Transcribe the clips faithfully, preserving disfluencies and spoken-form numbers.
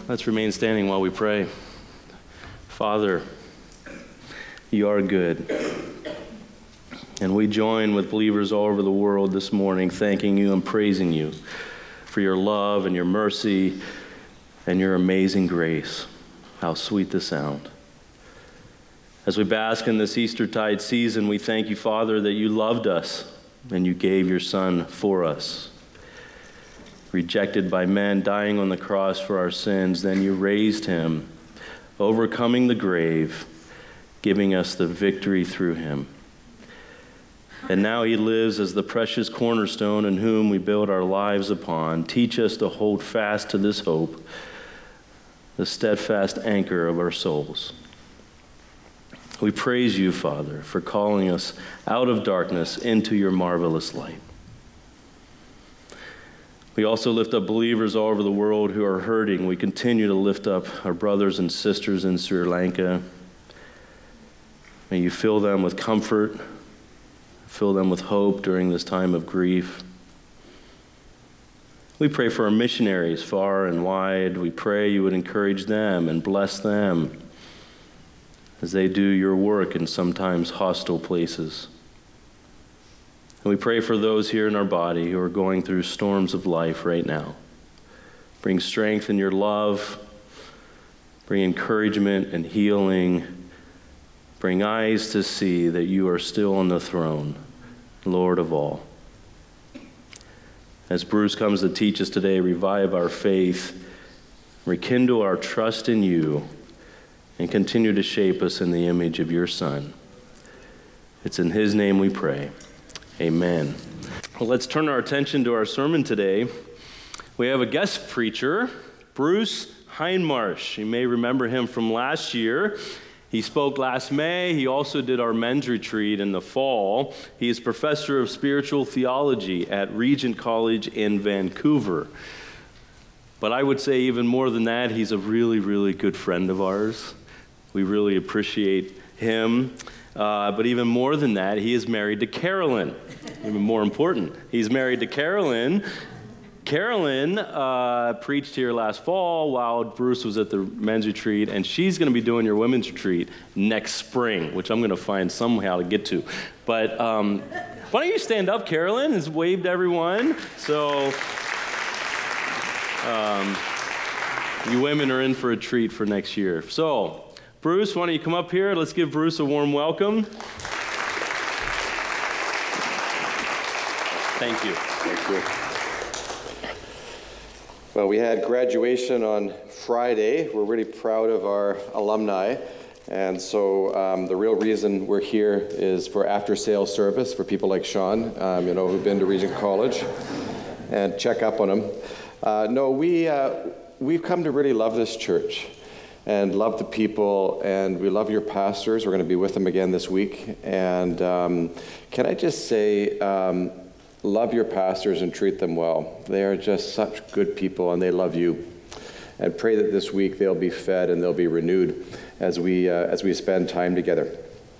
Let's remain standing while we pray. Father, you are good. And we join with believers all over the world this morning, thanking you and praising you for your love and your mercy and your amazing grace. How sweet the sound. As we bask in this Eastertide season, we thank you, Father, that you loved us and you gave your Son for us. Rejected by men, dying on the cross for our sins, then you raised him, overcoming the grave, giving us the victory through him. And now he lives as the precious cornerstone in whom we build our lives upon. Teach us to hold fast to this hope, the steadfast anchor of our souls. We praise you, Father, for calling us out of darkness into your marvelous light. We also lift up believers all over the world who are hurting. We continue to lift up our brothers and sisters in Sri Lanka. May you fill them with comfort, fill them with hope during this time of grief. We pray for our missionaries far and wide. We pray you would encourage them and bless them as they do your work in sometimes hostile places. And we pray for those here in our body who are going through storms of life right now. Bring strength in your love. Bring encouragement and healing. Bring eyes to see that you are still on the throne, Lord of all. As Bruce comes to teach us today, revive our faith, rekindle our trust in you, and continue to shape us in the image of your Son. It's in his name we pray. Amen. Well, let's turn our attention to our sermon today. We have a guest preacher, Bruce Hindmarsh. You may remember him from last year. He spoke last May. He also did our men's retreat in the fall. He is professor of spiritual theology at Regent College in Vancouver. But I would say even more than that, he's a really, really good friend of ours. We really appreciate him. Uh, but even more than that, he is married to Carolyn. Even more important, he's married to Carolyn. Carolyn uh, preached here last fall while Bruce was at the men's retreat, and she's going to be doing your women's retreat next spring, which I'm going to find somehow to get to. But um, why don't you stand up, Carolyn? Has waved everyone. So um, you women are in for a treat for next year. So Bruce, why don't you come up here? Let's give Bruce a warm welcome. Thank you. Thank you. Well, we had graduation on Friday. We're really proud of our alumni. And so um, the real reason we're here is for after-sales service for people like Sean, um, you know, who've been to Regent College, and check up on them. Uh, no, we, uh, we've come to really love this church and love the people, and we love your pastors. We're going to be with them again this week. And um, can I just say, um, love your pastors and treat them well. They are just such good people, and they love you. And pray that this week they'll be fed and they'll be renewed as we uh, as we spend time together.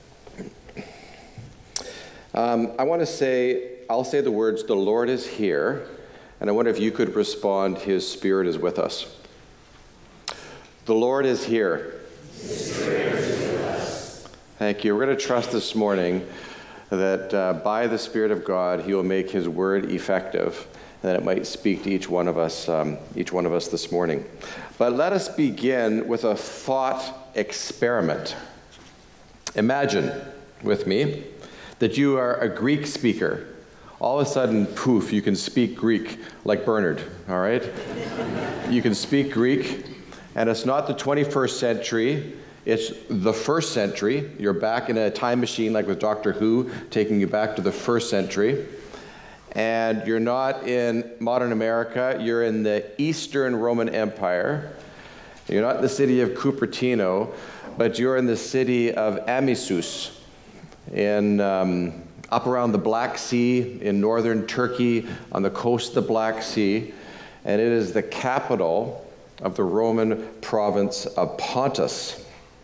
Um, I want to say, I'll say the words, "The Lord is here," and I wonder if you could respond, "His Spirit is with us." The Lord is here. His Spirit is with us. Thank you. We're going to trust this morning that uh, by the Spirit of God, He will make His word effective, and that it might speak to each one of us, um, each one of us this morning. But let us begin with a thought experiment. Imagine with me that you are a Greek speaker. All of a sudden, poof, you can speak Greek like Bernard, all right? You can speak Greek, and it's not the twenty-first century. It's the first century. You're back in a time machine like with Doctor Who, taking you back to the first century. And you're not in modern America. You're in the Eastern Roman Empire. You're not in the city of Cupertino, but you're in the city of Amisus, in um, up around the Black Sea, in northern Turkey, on the coast of the Black Sea. And it is the capital of the Roman province of Pontus.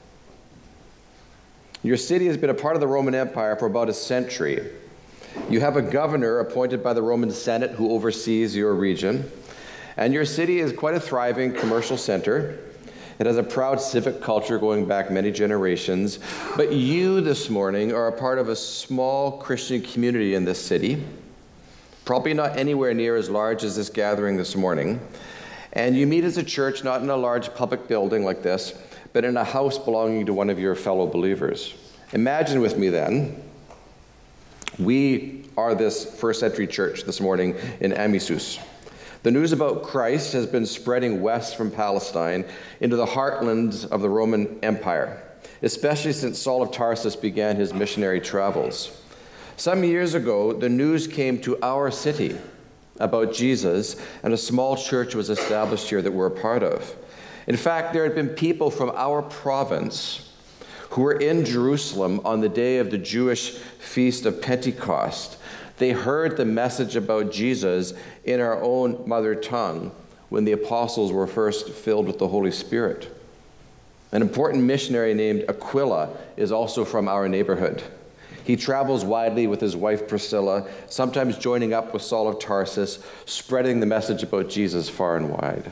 Your city has been a part of the Roman Empire for about a century. You have a governor appointed by the Roman Senate who oversees your region. And your city is quite a thriving commercial center. It has a proud civic culture going back many generations. But you this morning are a part of a small Christian community in this city, probably not anywhere near as large as this gathering this morning. And you meet as a church not in a large public building like this, but in a house belonging to one of your fellow believers. Imagine with me then, we are this first century church this morning in Amisus. The news about Christ has been spreading west from Palestine into the heartlands of the Roman Empire, especially since Saul of Tarsus began his missionary travels. Some years ago, the news came to our city about Jesus, and a small church was established here that we're a part of. In fact, there had been people from our province who were in Jerusalem on the day of the Jewish feast of Pentecost. They heard the message about Jesus in our own mother tongue when the apostles were first filled with the Holy Spirit. An important missionary named Aquila is also from our neighborhood. He travels widely with his wife Priscilla, sometimes joining up with Saul of Tarsus, spreading the message about Jesus far and wide.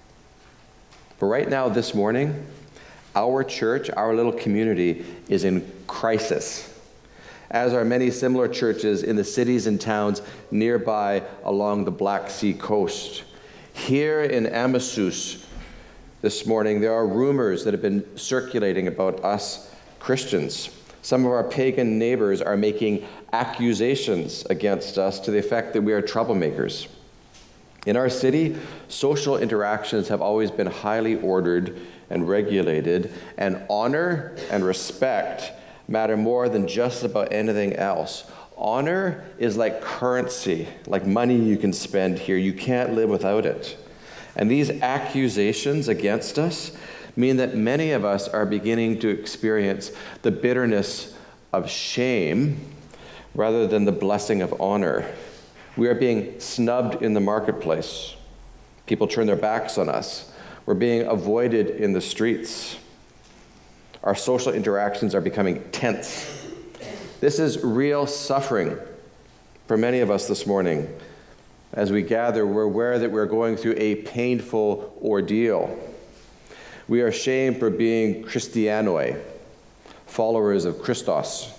But right now, this morning, our church, our little community, is in crisis, as are many similar churches in the cities and towns nearby along the Black Sea coast. Here in Amisus this morning, there are rumors that have been circulating about us Christians. Some of our pagan neighbors are making accusations against us to the effect that we are troublemakers. In our city, social interactions have always been highly ordered and regulated, and honor and respect matter more than just about anything else. Honor is like currency, like money you can spend here. You can't live without it. And these accusations against us mean that many of us are beginning to experience the bitterness of shame rather than the blessing of honor. We are being snubbed in the marketplace. People turn their backs on us. We're being avoided in the streets. Our social interactions are becoming tense. This is real suffering for many of us this morning. As we gather, we're aware that we're going through a painful ordeal. We are shamed for being Christianoi, followers of Christos.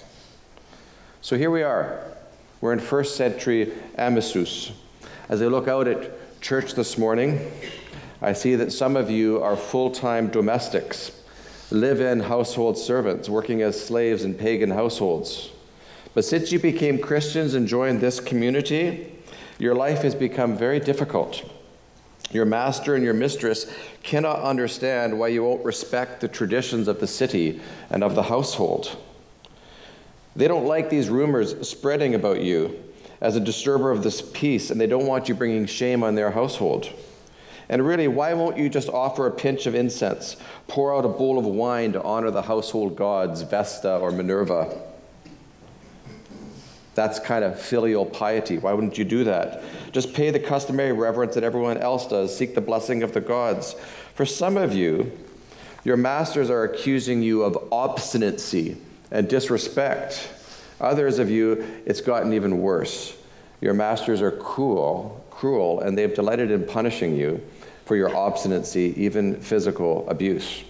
So here we are. We're in first century Amisus. As I look out at church this morning, I see that some of you are full-time domestics, live-in household servants, working as slaves in pagan households. But since you became Christians and joined this community, your life has become very difficult. Your master and your mistress cannot understand why you won't respect the traditions of the city and of the household. They don't like these rumors spreading about you as a disturber of this peace, and they don't want you bringing shame on their household. And really, why won't you just offer a pinch of incense, pour out a bowl of wine to honor the household gods, Vesta or Minerva? That's kind of filial piety. Why wouldn't you do that? Just pay the customary reverence that everyone else does. Seek the blessing of the gods. For some of you, your masters are accusing you of obstinacy and disrespect. Others of you, it's gotten even worse. Your masters are cruel, cruel, and they've delighted in punishing you for your obstinacy, even physical abuse.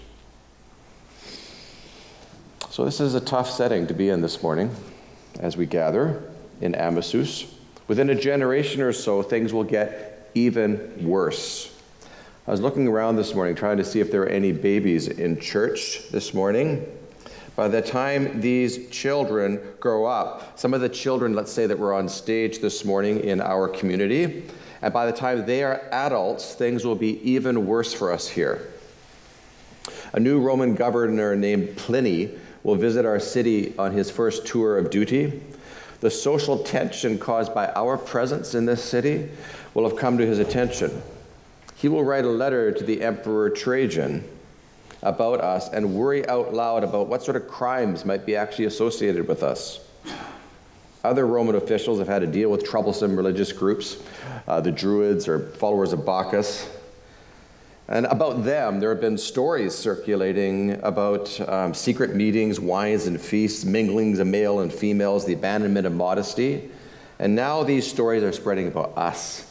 So this is a tough setting to be in this morning as we gather in Amisus. Within a generation or so, things will get even worse. I was looking around this morning trying to see if there were any babies in church this morning. By the time these children grow up, some of the children, let's say, that were on stage this morning in our community, and by the time they are adults, things will be even worse for us here. A new Roman governor named Pliny will visit our city on his first tour of duty. The social tension caused by our presence in this city will have come to his attention. He will write a letter to the Emperor Trajan about us and worry out loud about what sort of crimes might be actually associated with us. Other Roman officials have had to deal with troublesome religious groups, uh, the Druids or followers of Bacchus. And about them, there have been stories circulating about um, secret meetings, wines and feasts, minglings of male and females, the abandonment of modesty. And now these stories are spreading about us.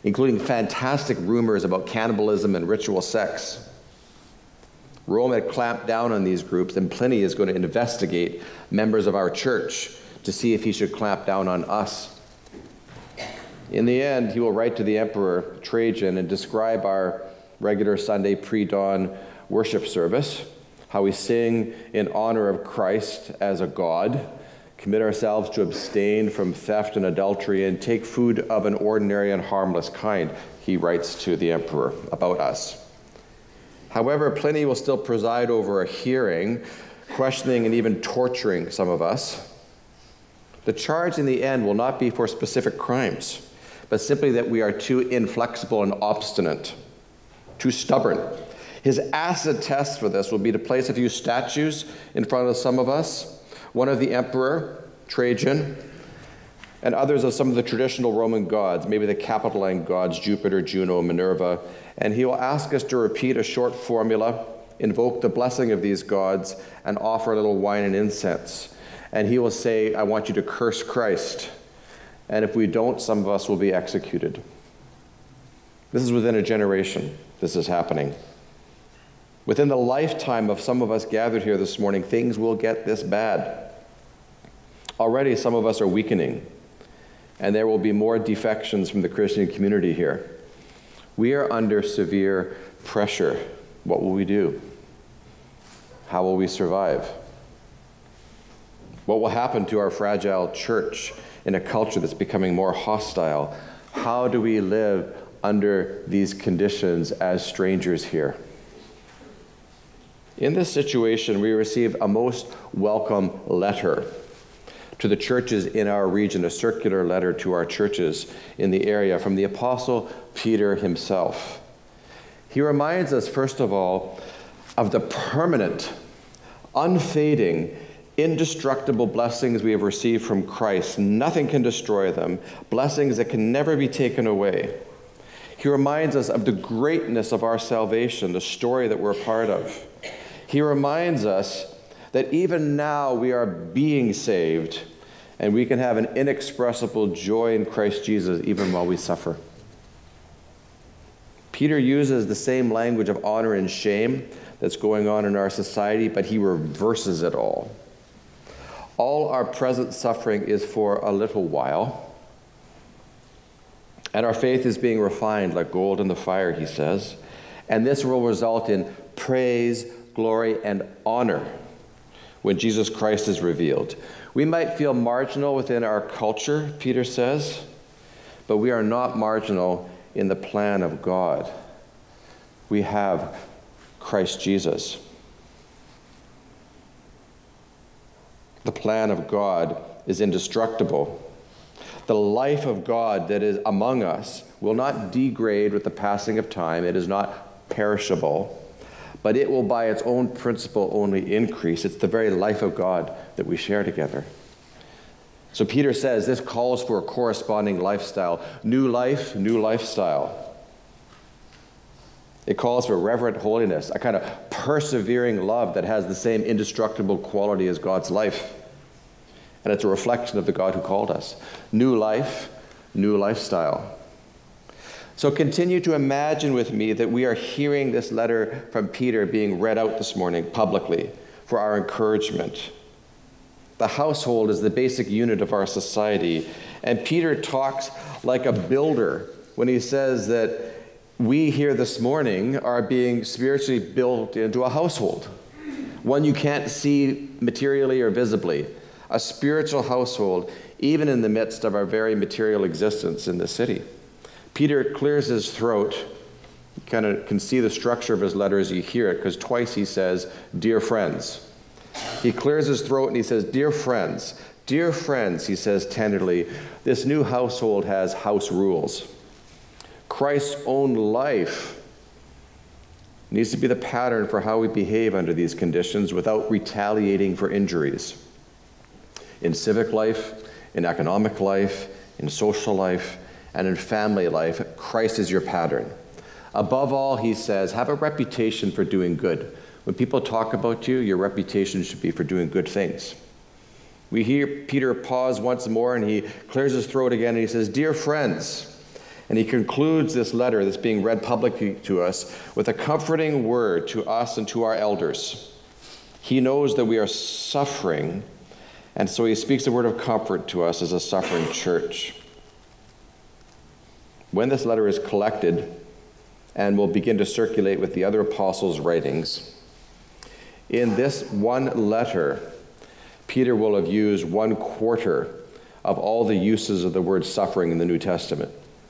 including fantastic rumors about cannibalism and ritual sex. Rome had clamped down on these groups, and Pliny is going to investigate members of our church to see if he should clamp down on us. In the end, he will write to the Emperor Trajan and describe our regular Sunday pre-dawn worship service, how we sing in honor of Christ as a God, commit ourselves to abstain from theft and adultery, and take food of an ordinary and harmless kind, he writes to the emperor about us. However, Pliny will still preside over a hearing, questioning and even torturing some of us. The charge in the end will not be for specific crimes, but simply that we are too inflexible and obstinate, too stubborn. His acid test for this will be to place a few statues in front of some of us, one of the emperor, Trajan, and others of some of the traditional Roman gods, maybe the Capitoline gods, Jupiter, Juno, Minerva, and he will ask us to repeat a short formula, invoke the blessing of these gods, and offer a little wine and incense. And he will say, I want you to curse Christ. And if we don't, some of us will be executed. This is within a generation. This is happening. Within the lifetime of some of us gathered here this morning, things will get this bad. Already some of us are weakening, and there will be more defections from the Christian community here. We are under severe pressure. What will we do? How will we survive? What will happen to our fragile church in a culture that's becoming more hostile? How do we live under these conditions as strangers here? In this situation, we receive a most welcome letter to the churches in our region, a circular letter to our churches in the area from the Apostle Peter himself. He reminds us, first of all, of the permanent, unfading, indestructible blessings we have received from Christ. Nothing can destroy them, blessings that can never be taken away. He reminds us of the greatness of our salvation, the story that we're a part of. He reminds us that even now we are being saved, and we can have an inexpressible joy in Christ Jesus even while we suffer. Peter uses the same language of honor and shame that's going on in our society, but he reverses it all. All our present suffering is for a little while, and our faith is being refined like gold in the fire, he says, and this will result in praise, glory, and honor when Jesus Christ is revealed. We might feel marginal within our culture, Peter says, but we are not marginal in the plan of God. We have Christ Jesus. The plan of God is indestructible. The life of God that is among us will not degrade with the passing of time. It is not perishable, but it will by its own principle only increase. It's the very life of God that we share together. So Peter says this calls for a corresponding lifestyle. New life, new lifestyle. It calls for reverent holiness, a kind of persevering love that has the same indestructible quality as God's life. And it's a reflection of the God who called us. New life, new lifestyle. So continue to imagine with me that we are hearing this letter from Peter being read out this morning publicly for our encouragement. The household is the basic unit of our society, and Peter talks like a builder when he says that we here this morning are being spiritually built into a household, one you can't see materially or visibly, a spiritual household, even in the midst of our very material existence in the city. Peter clears his throat. You kind of can see the structure of his letter as you hear it, because twice he says, dear friends. He clears his throat and he says, dear friends. Dear friends, he says tenderly, this new household has house rules. Christ's own life needs to be the pattern for how we behave under these conditions without retaliating for injuries. In civic life, in economic life, in social life, and in family life, Christ is your pattern. Above all, he says, have a reputation for doing good. When people talk about you, your reputation should be for doing good things. We hear Peter pause once more, and he clears his throat again, and he says, dear friends, And he concludes this letter that's being read publicly to us with a comforting word to us and to our elders. He knows that we are suffering, and so he speaks a word of comfort to us as a suffering church. When this letter is collected and will begin to circulate with the other apostles' writings, in this one letter, Peter will have used one quarter of all the uses of the word suffering in the New Testament.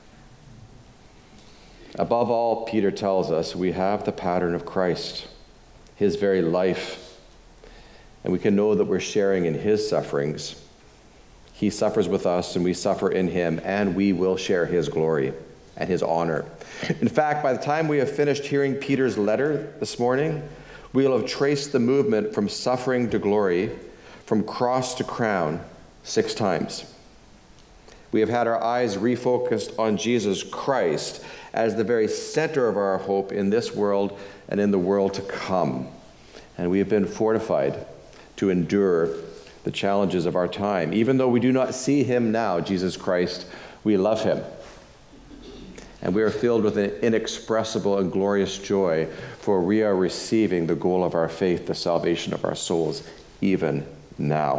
Above all, Peter tells us we have the pattern of Christ, his very life, and we can know that we're sharing in his sufferings. He suffers with us, and we suffer in him, and we will share his glory and his honor. In fact, by the time we have finished hearing Peter's letter this morning, we will have traced the movement from suffering to glory, from cross to crown, six times. We have had our eyes refocused on Jesus Christ as the very center of our hope in this world and in the world to come. And we have been fortified to endure the challenges of our time. Even though we do not see him now, Jesus Christ, we love him. And we are filled with an inexpressible and glorious joy, for we are receiving the goal of our faith, the salvation of our souls, even now.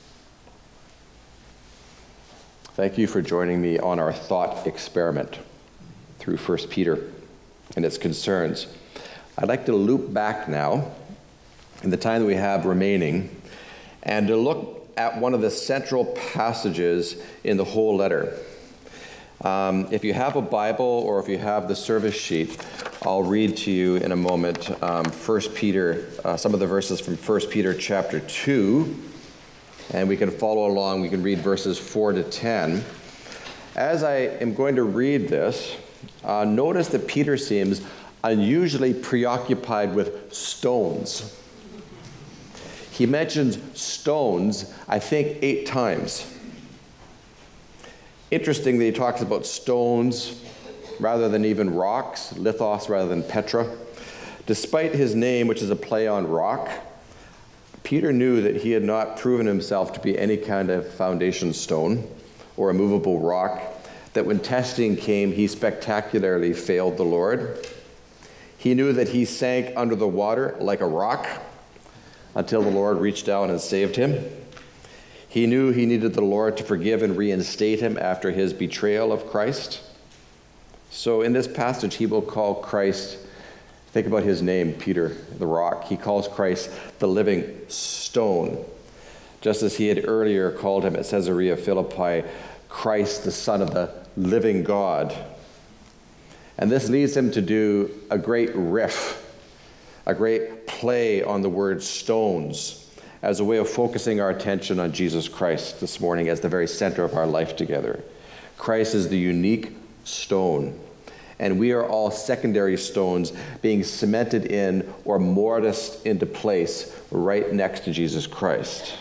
Thank you for joining me on our thought experiment through First Peter and its concerns. I'd like to loop back now in the time that we have remaining and to look at one of the central passages in the whole letter. Um, if you have a Bible or if you have the service sheet, I'll read to you in a moment um, First Peter, uh, some of the verses from First Peter chapter two, and we can follow along. We can read verses four to ten. As I am going to read this, uh, notice that Peter seems unusually preoccupied with stones. He mentions stones, I think, eight times. Interestingly, he talks about stones rather than even rocks, lithos rather than petra. Despite his name, which is a play on rock, Peter knew that he had not proven himself to be any kind of foundation stone or a movable rock, that when testing came, he spectacularly failed the Lord. He knew that he sank under the water like a rock until the Lord reached down and saved him. He knew he needed the Lord to forgive and reinstate him after his betrayal of Christ. So in this passage, he will call Christ, think about his name, Peter, the rock. He calls Christ the living stone, just as he had earlier called him at Caesarea Philippi, Christ, the Son of the living God. And this leads him to do a great riff, a great play on the word stones, as a way of focusing our attention on Jesus Christ this morning as the very center of our life together. Christ is the unique stone, and we are all secondary stones being cemented in or mortised into place right next to Jesus Christ.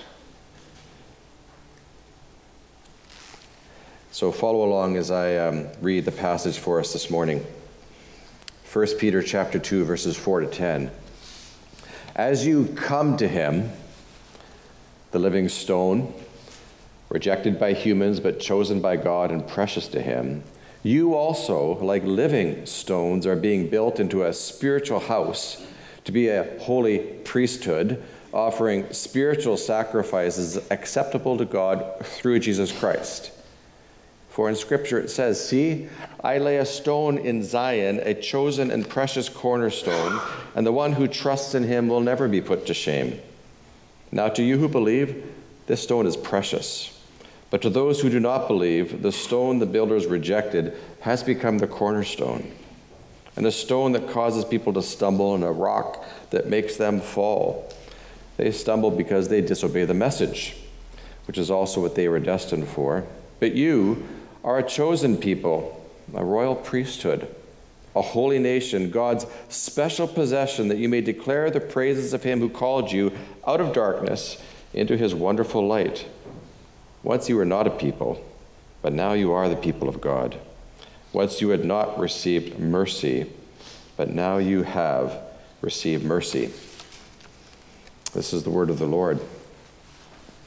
So follow along as I um, read the passage for us this morning. First Peter chapter two, verses four to ten. As you come to him, the living stone, rejected by humans but chosen by God and precious to him, you also, like living stones, are being built into a spiritual house to be a holy priesthood, offering spiritual sacrifices acceptable to God through Jesus Christ. For in Scripture it says, "See, I lay a stone in Zion, a chosen and precious cornerstone, and the one who trusts in him will never be put to shame. Now to you who believe, this stone is precious. But to those who do not believe, the stone the builders rejected has become the cornerstone, and a stone that causes people to stumble, and a rock that makes them fall. They stumble because they disobey the message, which is also what they were destined for. But you are a chosen people, a royal priesthood, a holy nation, God's special possession, that you may declare the praises of him who called you out of darkness into his wonderful light. Once you were not a people, but now you are the people of God. Once you had not received mercy, but now you have received mercy." This is the word of the Lord.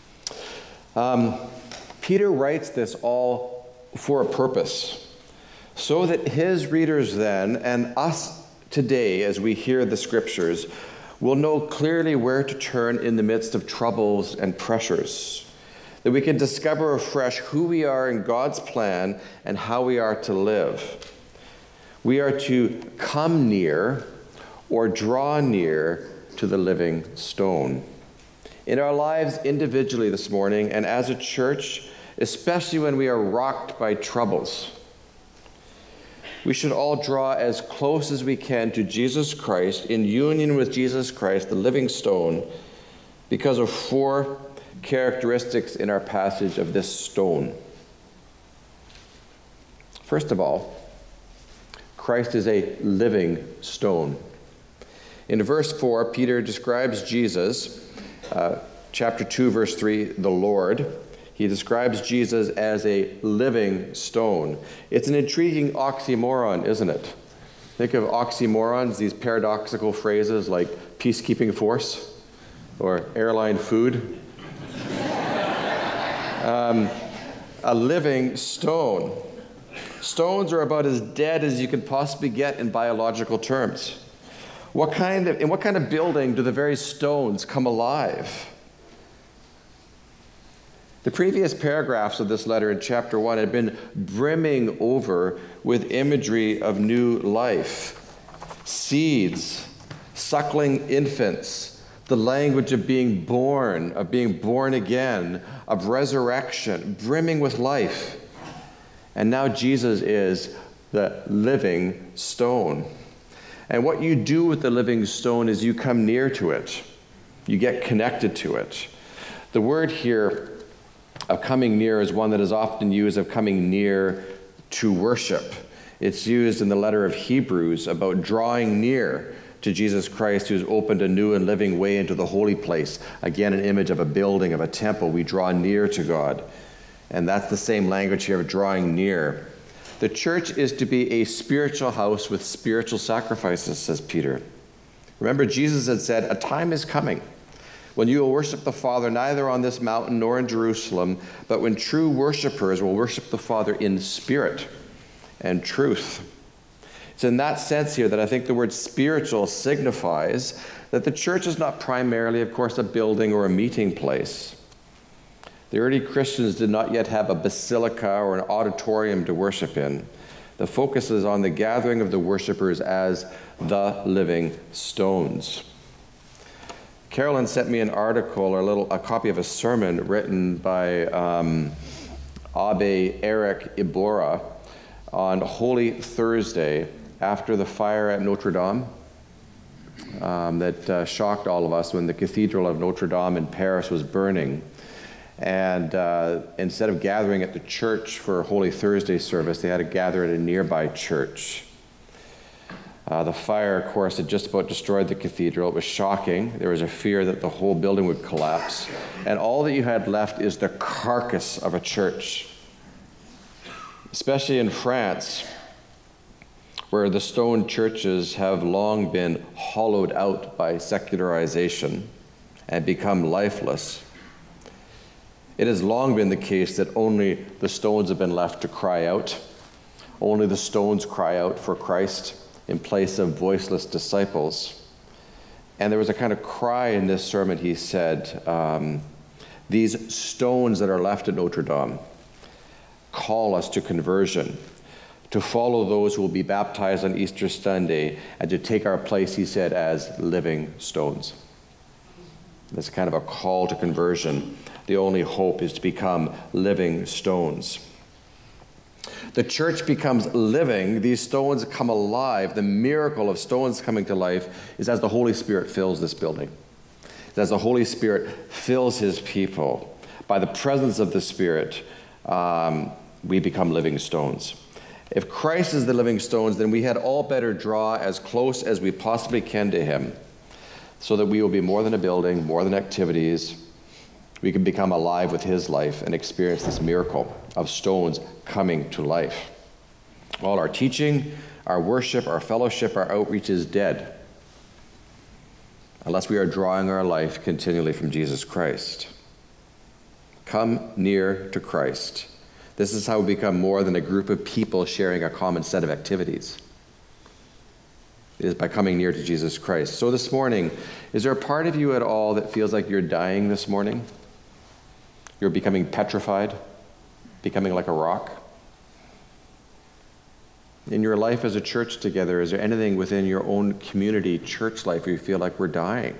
Um, Peter writes this all for a purpose. so that his readers then, and us today as we hear the scriptures, will know clearly where to turn in the midst of troubles and pressures, that we can discover afresh who we are in God's plan and how we are to live. We are to come near or draw near to the living stone. In our lives individually this morning and as a church, especially when we are rocked by troubles, we should all draw as close as we can to Jesus Christ, in union with Jesus Christ, the living stone, because of four characteristics in our passage of this stone. First of all, Christ is a living stone. In verse four, Peter describes Jesus, uh, chapter two, verse three, the Lord. He describes Jesus as a living stone. It's an intriguing oxymoron, isn't it? Think of oxymorons, these paradoxical phrases like peacekeeping force or airline food. um, a living stone. Stones are about as dead as you can possibly get in biological terms. What kind of, in what kind of building do the very stones come alive? The previous paragraphs of this letter in chapter one had been brimming over with imagery of new life. Seeds, suckling infants, the language of being born, of being born again, of resurrection, brimming with life. And now Jesus is the living stone. And what you do with the living stone is you come near to it. You get connected to it. The word here of coming near is one that is often used of coming near to worship. It's used in the letter of Hebrews about drawing near to Jesus Christ, who's opened a new and living way into the holy place. Again, an image of a building, of a temple. We draw near to God. And that's the same language here of drawing near. The church is to be a spiritual house with spiritual sacrifices, says Peter. Remember, Jesus had said, a time is coming when you will worship the Father neither on this mountain nor in Jerusalem, but when true worshipers will worship the Father in spirit and truth. It's in that sense here that I think the word spiritual signifies that the church is not primarily, of course, a building or a meeting place. The early Christians did not yet have a basilica or an auditorium to worship in. The focus is on the gathering of the worshipers as the living stones. Carolyn sent me an article, or a little, a copy of a sermon written by um, Abbe Eric Ibora on Holy Thursday after the fire at Notre Dame um, that uh, shocked all of us when the Cathedral of Notre Dame in Paris was burning. And uh, instead of gathering at the church for Holy Thursday service, they had to gather at a nearby church. Uh, the fire, of course, had just about destroyed the cathedral. It was shocking. There was a fear that the whole building would collapse. And all that you had left is the carcass of a church. Especially in France, where the stone churches have long been hollowed out by secularization and become lifeless. It has long been the case that only the stones have been left to cry out. Only the stones cry out for Christ in place of voiceless disciples. And there was a kind of cry in this sermon, he said, um, these stones that are left at Notre Dame call us to conversion, to follow those who will be baptized on Easter Sunday, and to take our place, he said, as living stones. That's kind of a call to conversion. The only hope is to become living stones. The church becomes living. These stones come alive. The miracle of stones coming to life is as the Holy Spirit fills this building. It's as the Holy Spirit fills his people. By the presence of the Spirit, um, we become living stones. If Christ is the living stones, then we had all better draw as close as we possibly can to him, so that we will be more than a building, more than activities. We can become alive with his life and experience this miracle of stones coming to life. All our teaching, our worship, our fellowship, our outreach is dead unless we are drawing our life continually from Jesus Christ. Come near to Christ. This is how we become more than a group of people sharing a common set of activities. It is by coming near to Jesus Christ. So this morning, is there a part of you at all that feels like you're dying this morning? You're becoming petrified, becoming like a rock? In your life as a church together, is there anything within your own community, church life, where you feel like we're dying?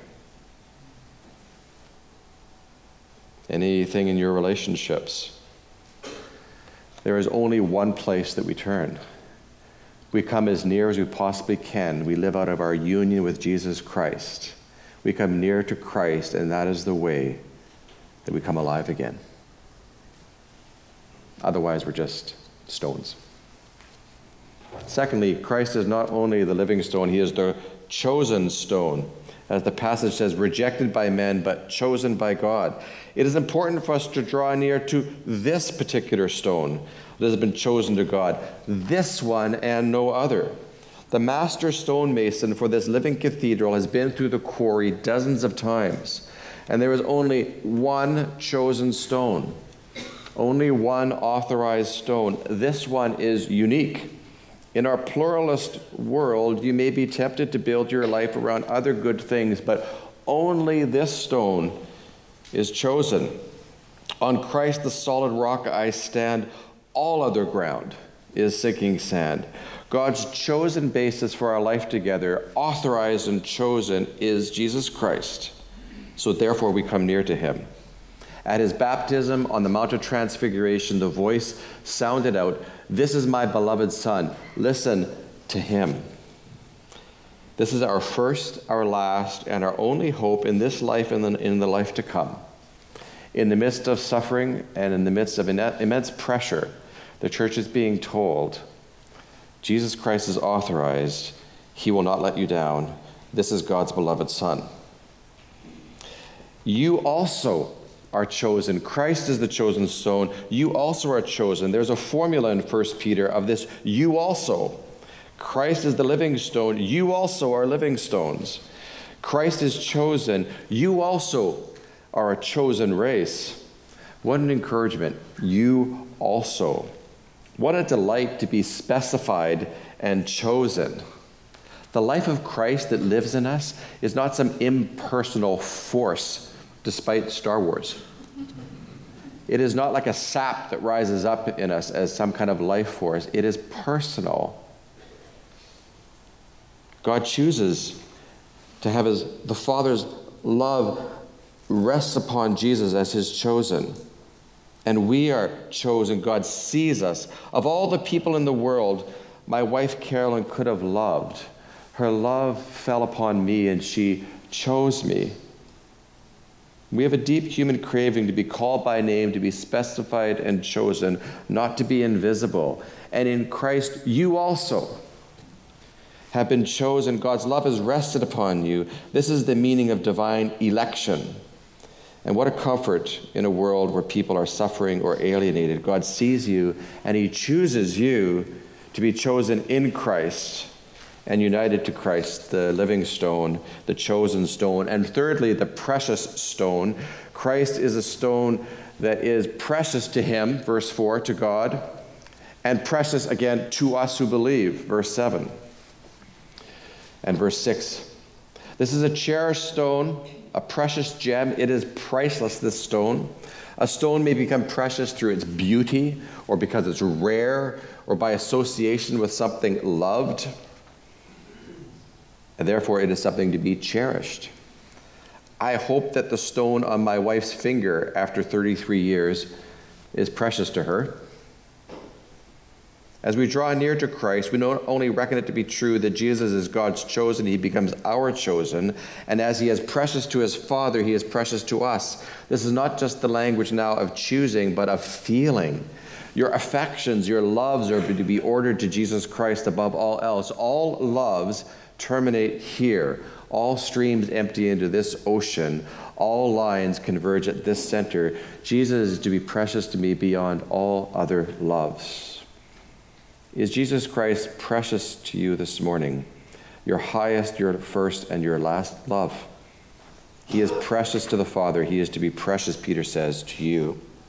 Anything in your relationships? There is only one place that we turn. We come as near as we possibly can. We live out of our union with Jesus Christ. We come near to Christ, and that is the way that we come alive again. Otherwise, we're just stones. Secondly, Christ is not only the living stone, he is the chosen stone. As the passage says, rejected by men, but chosen by God. It is important for us to draw near to this particular stone that has been chosen to God, this one and no other. The master stonemason for this living cathedral has been through the quarry dozens of times, and there is only one chosen stone, only one authorized stone. This one is unique. In our pluralist world, you may be tempted to build your life around other good things, but only this stone is chosen. On Christ, the solid rock, I stand. All other ground is sinking sand. God's chosen basis for our life together, authorized and chosen, is Jesus Christ. So therefore, we come near to him. At his baptism on the Mount of Transfiguration, the voice sounded out, "This is my beloved Son. Listen to him." This is our first, our last, and our only hope in this life and in the life to come. In the midst of suffering and in the midst of immense pressure, the church is being told, Jesus Christ is authorized. He will not let you down. This is God's beloved Son. You also are chosen. Christ is the chosen stone. You also are chosen. There's a formula in First Peter of this, you also. Christ is the living stone. You also are living stones. Christ is chosen. You also are a chosen race. What an encouragement. You also. What a delight to be specified and chosen. The life of Christ that lives in us is not some impersonal force, despite Star Wars. It is not like a sap that rises up in us as some kind of life force. It is personal. God chooses to have his, the Father's love rests upon Jesus as his chosen. And we are chosen. God sees us. Of all the people in the world, my wife Carolyn could have loved. Her love fell upon me and she chose me. We have a deep human craving to be called by name, to be specified and chosen, not to be invisible. And in Christ, you also have been chosen. God's love has rested upon you. This is the meaning of divine election. And what a comfort in a world where people are suffering or alienated. God sees you and he chooses you to be chosen in Christ and united to Christ, the living stone, the chosen stone. And thirdly, the precious stone. Christ is a stone that is precious to him, verse four, to God, and precious again to us who believe, verse seven. And verse six. This is a cherished stone, a precious gem. It is priceless, this stone. A stone may become precious through its beauty, or because it's rare, or by association with something loved. And therefore, it is something to be cherished. I hope that the stone on my wife's finger after thirty-three years is precious to her. As we draw near to Christ, we not only reckon it to be true that Jesus is God's chosen, he becomes our chosen, and as he is precious to his Father, he is precious to us. This is not just the language now of choosing, but of feeling. Your affections, your loves are to be ordered to Jesus Christ above all else. All loves terminate here. All streams empty into this ocean. All lines converge at this center. Jesus is to be precious to me beyond all other loves. Is Jesus Christ precious to you this morning? Your highest, your first, and your last love. He is precious to the Father. He is to be precious, Peter says, to you.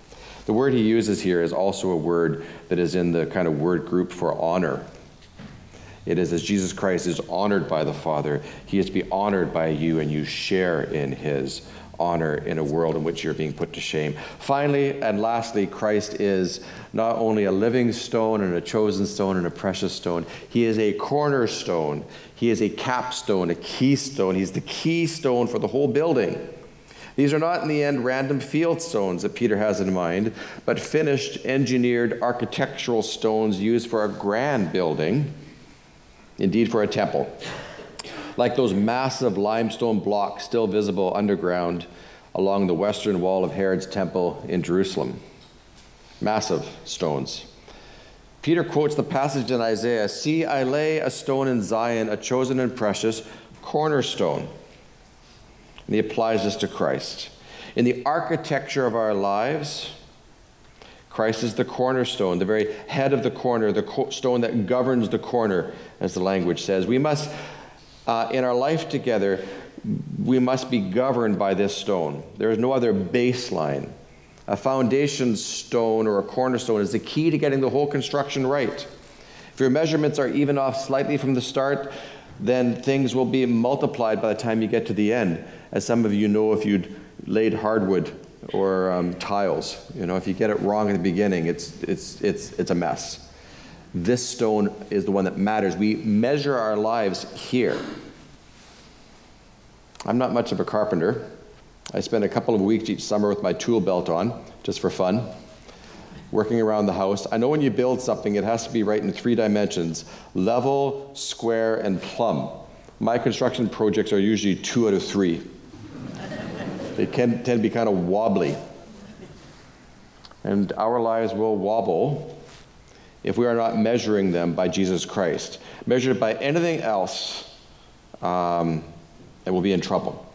The word he uses here is also a word that is in the kind of word group for honor. It is as Jesus Christ is honored by the Father, he is to be honored by you, and you share in his honor in a world in which you're being put to shame. Finally and lastly, Christ is not only a living stone and a chosen stone and a precious stone, he is a cornerstone. He is a capstone, a keystone. He's the keystone for the whole building. These are not in the end random field stones that Peter has in mind, but finished, engineered architectural stones used for a grand building, indeed for a temple. Like those massive limestone blocks still visible underground along the western wall of Herod's temple in Jerusalem. Massive stones. Peter quotes the passage in Isaiah, "See, I lay a stone in Zion, a chosen and precious cornerstone." And he applies this to Christ. In the architecture of our lives, Christ is the cornerstone, the very head of the corner, the co- stone that governs the corner, as the language says. We must Uh, in our life together, we must be governed by this stone. There is no other baseline. A foundation stone or a cornerstone is the key to getting the whole construction right. If your measurements are even off slightly from the start, then things will be multiplied by the time you get to the end. As some of you know, if you'd laid hardwood or um, tiles, you know, if you get it wrong at the beginning, it's it's it's it's a mess. This stone is the one that matters. We measure our lives here. I'm not much of a carpenter. I spend a couple of weeks each summer with my tool belt on, just for fun, working around the house. I know when you build something, it has to be right in three dimensions: level, square, and plumb. My construction projects are usually two out of three. They can tend to be kind of wobbly. And our lives will wobble if we are not measuring them by Jesus Christ. Measured by anything else, um, and we'll be in trouble.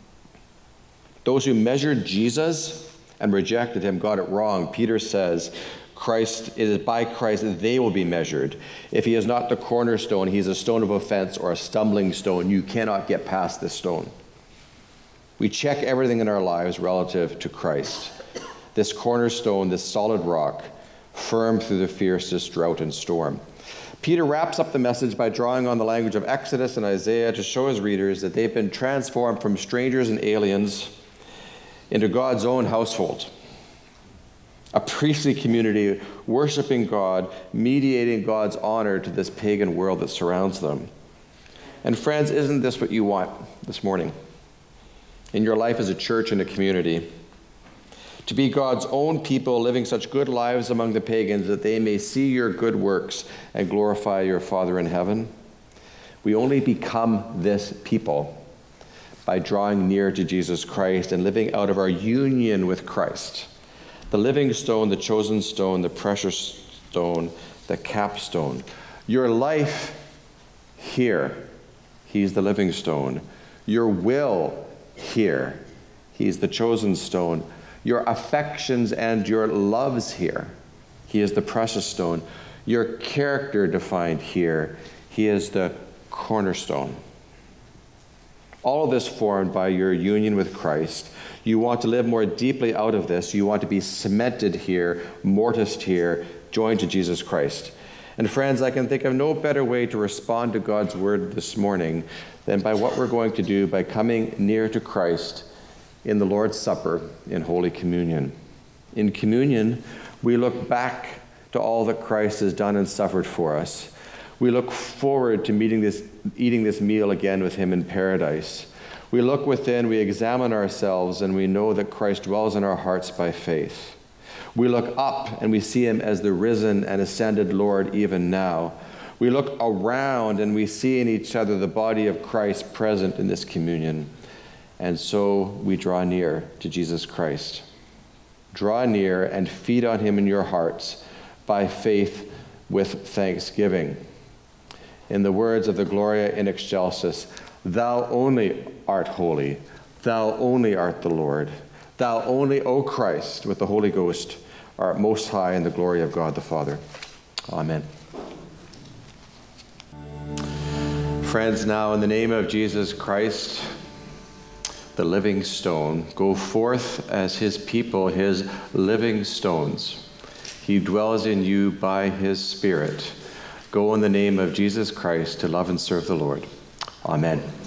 Those who measured Jesus and rejected him got it wrong. Peter says, Christ, it is by Christ that they will be measured. If he is not the cornerstone, he is a stone of offense or a stumbling stone. You cannot get past this stone. We check everything in our lives relative to Christ. This cornerstone, this solid rock, firm through the fiercest drought and storm. Peter wraps up the message by drawing on the language of Exodus and Isaiah to show his readers that they've been transformed from strangers and aliens into God's own household, a priestly community worshiping God, mediating God's honor to this pagan world that surrounds them. And friends, isn't this what you want this morning? In your life as a church and a community, to be God's own people, living such good lives among the pagans that they may see your good works and glorify your Father in heaven. We only become this people by drawing near to Jesus Christ and living out of our union with Christ, the living stone, the chosen stone, the precious stone, the capstone. Your life here, he's the living stone. Your will here, he's the chosen stone. Your affections and your loves here, he is the precious stone. Your character defined here, he is the cornerstone. All of this formed by your union with Christ. You want to live more deeply out of this. You want to be cemented here, mortised here, joined to Jesus Christ. And friends, I can think of no better way to respond to God's word this morning than by what we're going to do by coming near to Christ in the Lord's Supper, in Holy Communion. In communion, we look back to all that Christ has done and suffered for us. We look forward to meeting this, eating this meal again with him in paradise. We look within, we examine ourselves, and we know that Christ dwells in our hearts by faith. We look up and we see him as the risen and ascended Lord even now. We look around and we see in each other the body of Christ present in this communion. And so we draw near to Jesus Christ. Draw near and feed on him in your hearts by faith with thanksgiving. In the words of the Gloria in Excelsis, thou only art holy, thou only art the Lord, thou only, O Christ, with the Holy Ghost, art most high in the glory of God the Father. Amen. Friends, now in the name of Jesus Christ, the living stone. Go forth as his people, his living stones. He dwells in you by his Spirit. Go in the name of Jesus Christ to love and serve the Lord. Amen.